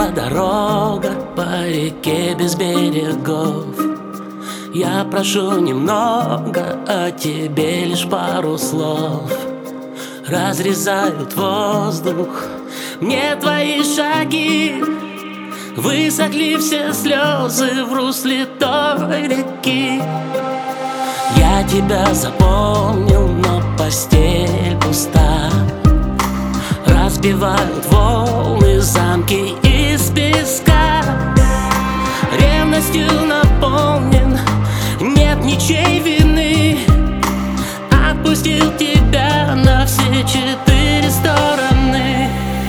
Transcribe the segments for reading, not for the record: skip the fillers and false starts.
дорога по реке без берегов. Я прошу немного, а тебе лишь пару слов. Разрезают воздух мне твои шаги. Высохли все слезы в русле той реки. Я тебя запомнил, но постель пуста. Разбивают волны замки из песка. Ревностью наполнен, нет ничьей вины. Отпустил тебя на все 4 стороны.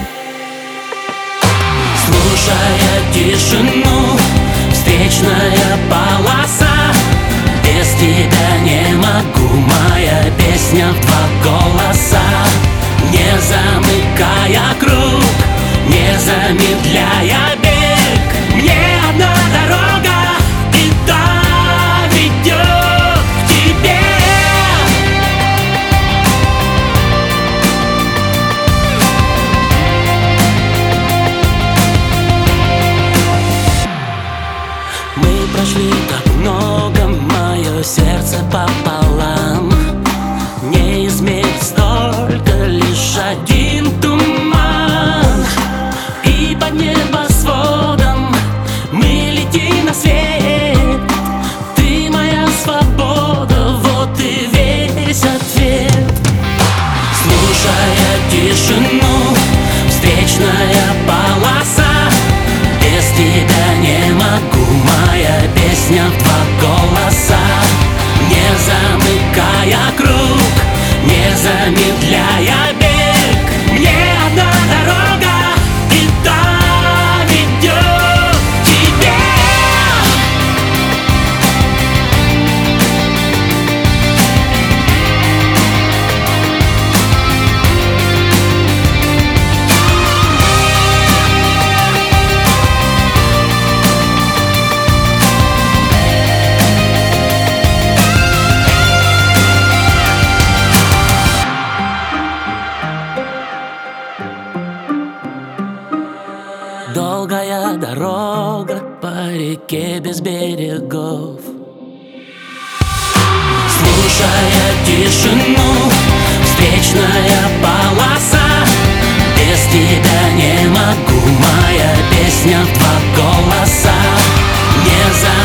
Слушая тишину, встречная полоса. Без тебя не могу, моя песня в 2 голоса. Не замыкая круг, не замедляя бег, мне одна дорога, и та ведет к тебе. Мы прошли так много, мое сердце пополам. Не измерить столько, лишь один туман. И под небосводом мы летим на свет. Ты моя свобода, вот и весь ответ. Слушая тишину, встречная полоса. Без тебя не могу, моя песня в 2 голоса. Не замыкая круг, не замедляя бег, мне одна дорога, и та ведет к тебе. Долгая дорога по реке без берегов. Слушая тишину, встречная полоса. Без тебя не могу, моя песня в 2 голоса. Не